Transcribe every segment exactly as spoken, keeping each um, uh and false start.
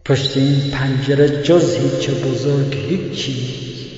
پشت این پنجره جز هیچ بزرگ هیچی.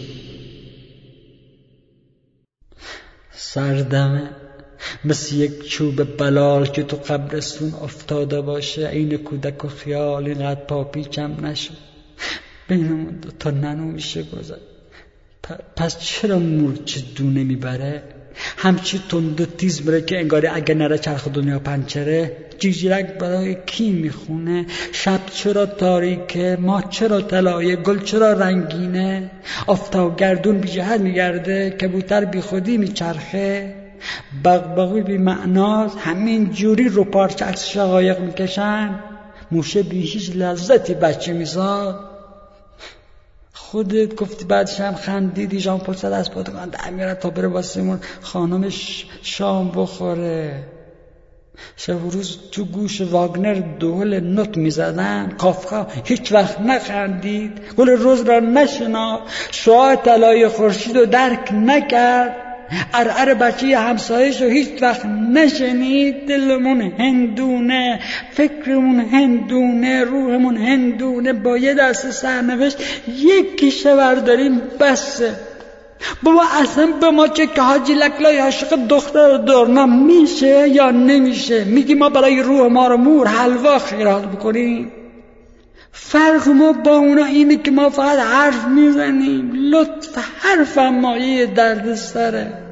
سردمه مثل یک چوب بلال که تو قبرستون افتاده باشه. این کودک و خیال اینقدر پاپیچم نشد. بینمون دو تا ننوشه گذر. پس چرا مورچه دونه میبره؟ همچی تند و تیز بره که انگاری اگه نره چرخ دنیا پنچره. جیجیرک برای کی میخونه؟ شب چرا تاریکه؟ ماه چرا طلایه؟ گل چرا رنگینه؟ آفتاب گردون بی جهت میگرده، کبوتر بی خودی میچرخه. بغبغوی بی معناست همین جوری رو پارچه عکس شقایق میکشن. موشه بی هیچ لذتی بچه میزاد. خودت گفتی بعدش هم خندیدی. ژان پل سر از پادگان در میاره تا بره واسمون خانمش شام بخوره. شب و روز تو گوش واگنر دهل نوت میزدن. کافکا هیچ وقت نخندید. گل روز را نشنا. شعاع طلای خورشید رو درک نکرد. ارعر بچه همسایش رو هیچ وقت نشنید. دلمون هندونه، فکرمون هندونه، روحمون هندونه. با یه دست سرنوشت یک کیسه برداریم بسه. بابا اصلا به ما چه که حاجی لکلای عاشق دختر دورنا میشه یا نمیشه؟ میگی ما برای روح ما رو مور حلوا خیرات بکنیم؟ فرق ما با اونا اینه که ما فقط حرف میزنیم. لطف حرفم مایه درد سره.